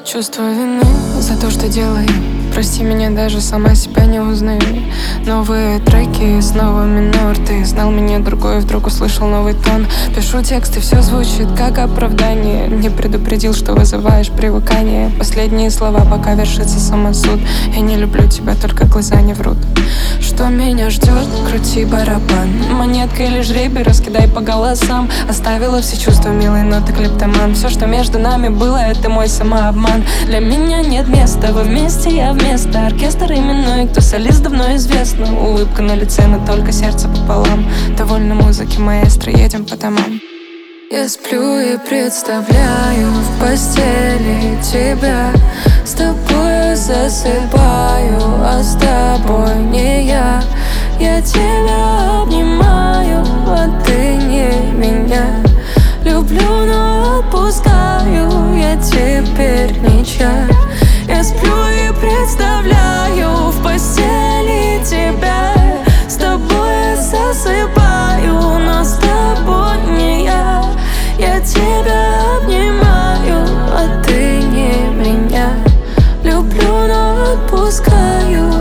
Чувство вины за то, что делаю. Прости меня, даже сама себя не узнаю. Новые треки, снова минор. Ты знал меня другой, вдруг услышал новый тон. Пишу текст, и все звучит как оправдание. Не предупредил, что вызываешь привыкание. Последние слова, пока вершится самосуд. Я не люблю тебя, только глаза не врут. Что меня ждет? Крути барабан. Монетка или жребий, раскидай по голосам. Оставила все чувства, милый, но ты клептоман. Все, что между нами было, это мой самообман. Для меня нет места, вы вместе, я вместо. Оркестр именной, кто солист, давно известно. Улыбка на лице, но только сердце пополам. Довольно музыки, маэстро, едем по домам. Я сплю и представляю в постели тебя. С тобой засыпаю, а с тобой не я. Я тебя обнимаю, а ты не меня. Люблю, но отпускаю, я теперь не чай. Я сплю и представляю в постели тебя. С тобой засыпаю, но с тобой не я. Я тебя обнимаю, а ты не меня. Люблю, но отпускаю.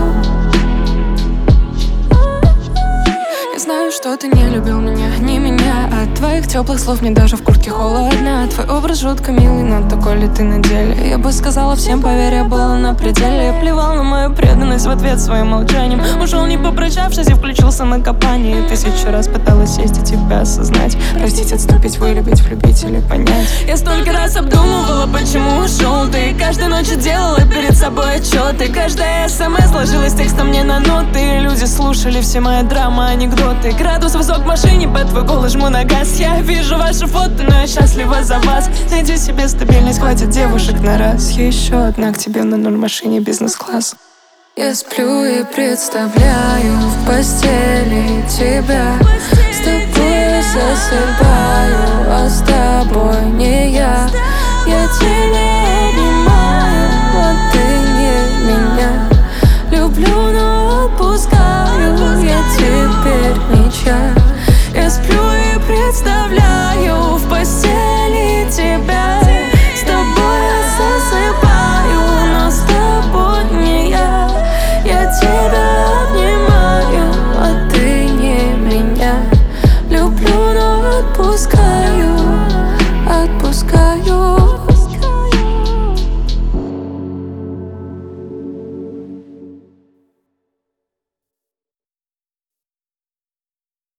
Я знаю, что ты не любил меня, не меня. От твоих теплых слов мне даже в куртке холодно. Твой образ жутко милый, но такой ли ты на деле? Я бы сказала всем, поверь, я была на пределе. Я плевал на мою преданность в ответ своим молчанием. Ушел не попрощавшись и включился на копание. 1000 раз пыталась сесть и тебя осознать. Простить, отступить, вылюбить, влюбить или понять. Я столько раз обдумывала, почему ушел ты. Каждой ночью делала перед собой отчеты. Каждая смс ложилась текстом мне на ноты. Люди слушали все мои драмы, анекдоты. Градус высок в машине, под твой голос жму на газ. Я вижу ваши фото, но я счастлива за вас. Найди себе стабильность, хватит девушек на раз. Еще одна к тебе на 0 машине бизнес-класс. Я сплю и представляю в постели тебя. С тобой засыпаю,